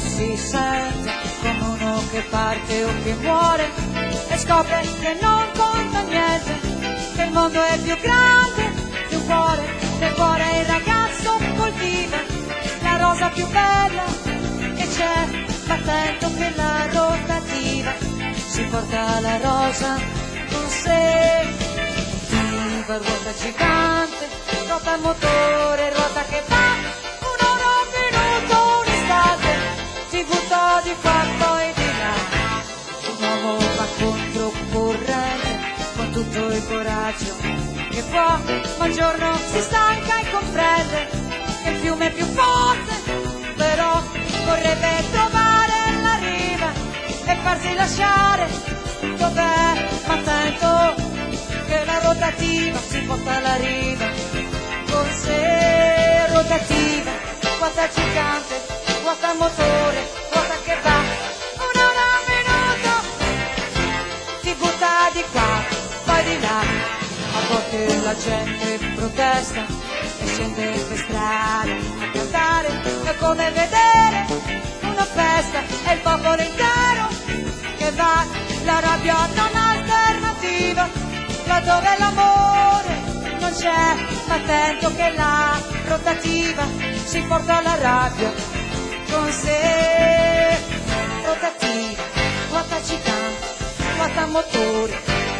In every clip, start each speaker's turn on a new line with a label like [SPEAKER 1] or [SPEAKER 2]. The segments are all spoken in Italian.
[SPEAKER 1] si sente come uno che parte o che muore e scopre che non conta niente, che il mondo è più grande di un cuore, del cuore il ragazzo coltiva la rosa più bella che c'è, ma attento che la rotativa si porta la rosa con sé. Viva ruota gigante, ruota motore, ruota che va, un'ora, un minuto, un istante, ti butta di qua poi di là. Un uomo va controcorrente con tutto il coraggio che può, ma un giorno si stanca e comprende che il fiume è più forte, però vorrebbe trovare la riva e farsi lasciare dov'è, ma attento che la rotativa si porta alla riva con sé. Rotativa, ruota gigante, ruota motore, ruota che va, un'ora, un minuto, ti butta di qua, poi di là. A volte la gente protesta e scende per strada a cantare, è come vedere una festa, è il popolo intero che va, la rabbia non ha alternativa, laddove l'amore non c'è, ma attento che la rotativa si porta la rabbia con sé. Rotativa, ruota gigante, ruota motore,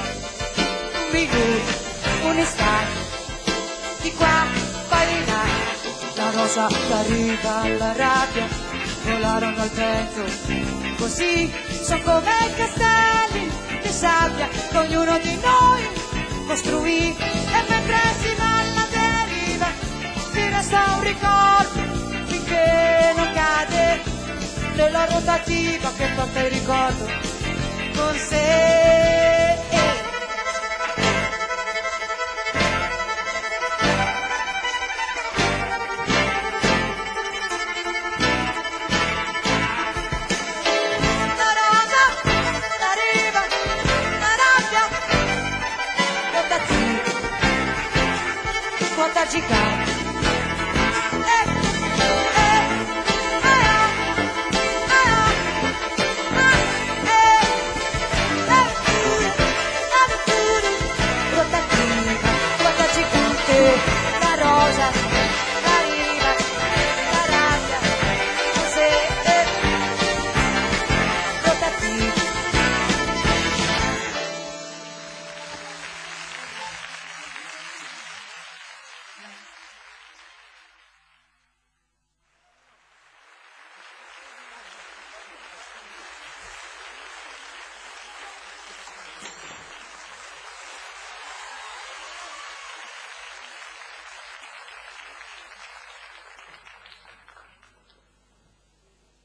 [SPEAKER 1] un minuto, un istante, di qua, poi di là, la rosa arriva alla rabbia, volarono al vento, così sono come i castelli di sabbia che ognuno di noi costruì, e mentre si va alla deriva ti resta un ricordo finché non cade nella rotativa che porta il ricordo con sé.